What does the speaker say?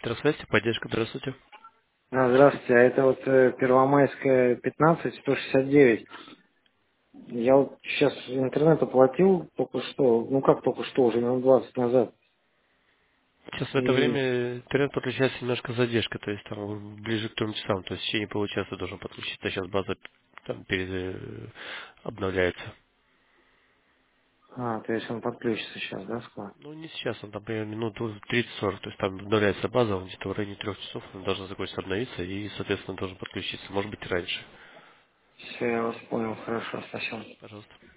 Здравствуйте, поддержка, здравствуйте. Здравствуйте, а это вот Первомайская 15, 169. Я вот сейчас интернет оплатил только что, ну как только что, уже минут 20 назад. Сейчас в это И, время интернет подключается немножко с задержкой, то есть там ближе к 3 часам, то есть в течение получаса должен подключиться, сейчас база там обновляется. то есть он подключится сейчас, да, скоро? Ну, не сейчас, он там примерно минут 30-40, то есть там обновляется база, он где-то в районе 3 часов, он должен закончиться обновиться и, соответственно, должен подключиться, может быть, и раньше. Все, я вас понял, хорошо, спасибо. Пожалуйста.